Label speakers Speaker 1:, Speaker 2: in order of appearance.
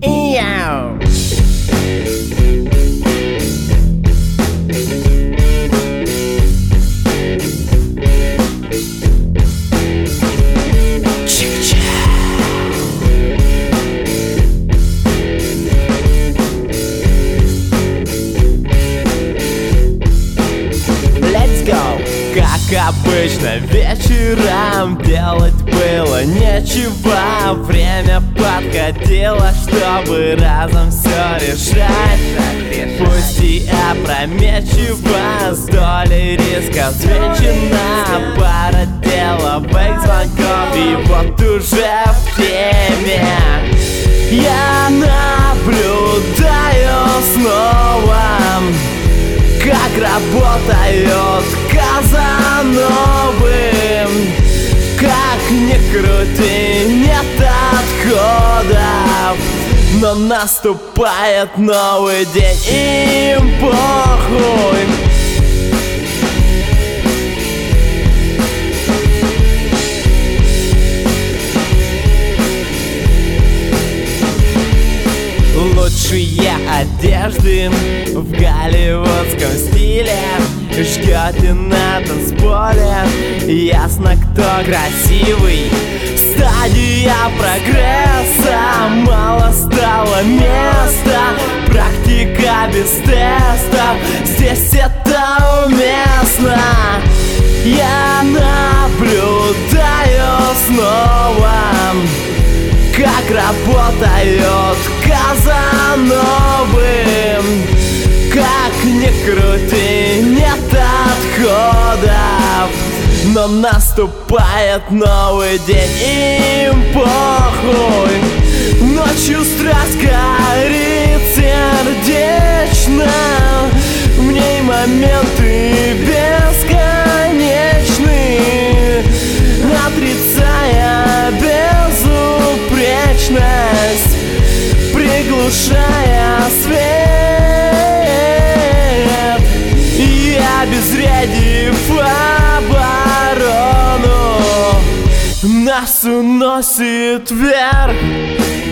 Speaker 1: Йоу! Как обычно, вечером делать было нечего. Время подходило, чтобы разом все решать. Пусть и опрометчиво, с долей риска взвинчена пара деловых звонков, и вот уже в теме я наблюдаю снова, как работает Казановы. Как ни крути, нет отходов, но наступает новый день, им похуй. Лучшие одежды в голливудском стиле ждете на танцполе. Ясно, кто красивый. Стадия прогресса, мало стало места. Практика без тестов, здесь это уместно. Я наблюдаю снова, как работает Казановы. Как ни крути, нет отходов, но наступает новый день, им похуй. Ночью страсть горит сердечно, в ней моменты бесконечны, отрицая безупречность, приглушая свет. Я обезвредив оборону, нас уносит вверх.